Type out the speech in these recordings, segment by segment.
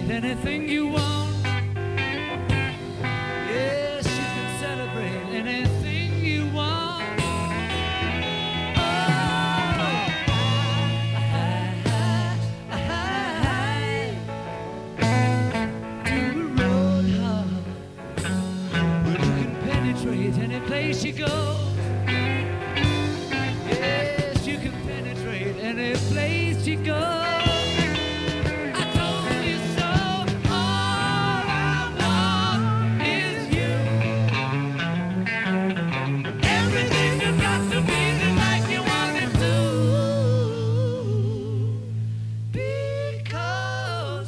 celebrate anything you want. Yes, you can celebrate anything you want. Any place you go, yes, you can penetrate any place you go. I told you so. All I want is you. Everything has got to be just like you want it to. Because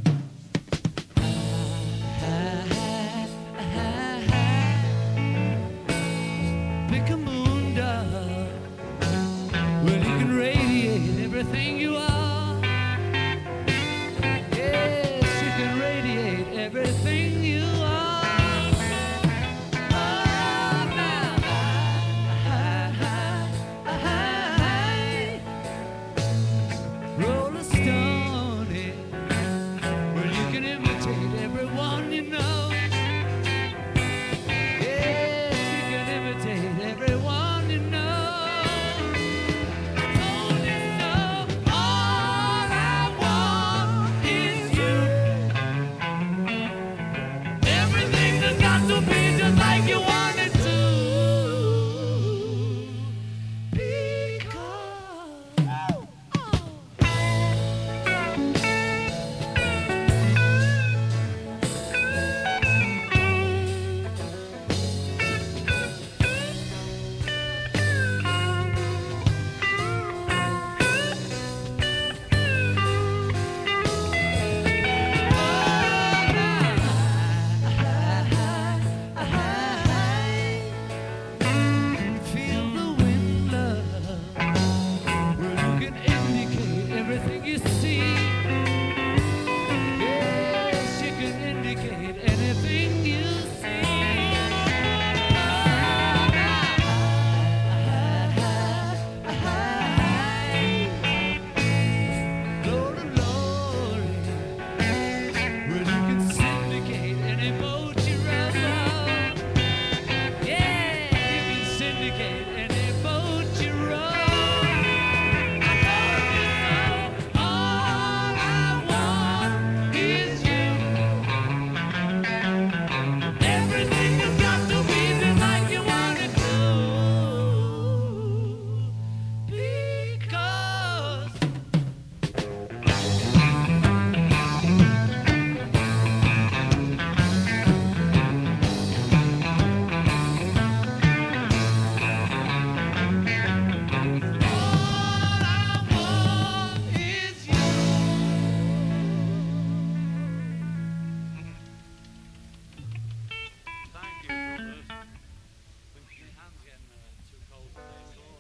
pick a moon dove. Well, you can radiate everything you are. Yes, you can radiate everything you are. Oh, now, roll a stone in. Well, you can imitate everyone you know. Everyone you know. I told you so. All I want is you. Everything has got to be just like you want it to. Feel the wind, love. Well, you can indicate everything you see. Yes, you can indicate anything you see. Glory, glory. Well, you can syndicate any boat you row. Yeah, you can syndicate any boat you row. I told you so. All I want is you. Everything has got to be just like you want it to. Because all I want is you. Thank you, brothers. My hand's getting too cold to play sword.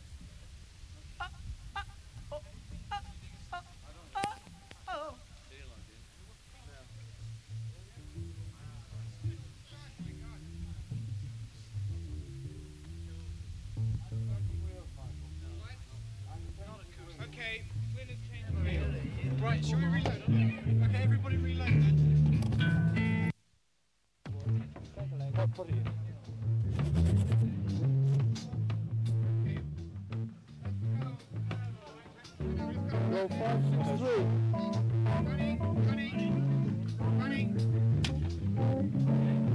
Feel like it. Okay, Willis came. Right, shall we reload? Okay, everybody reloaded. Put it in. Go 5, 6, 3. Ready?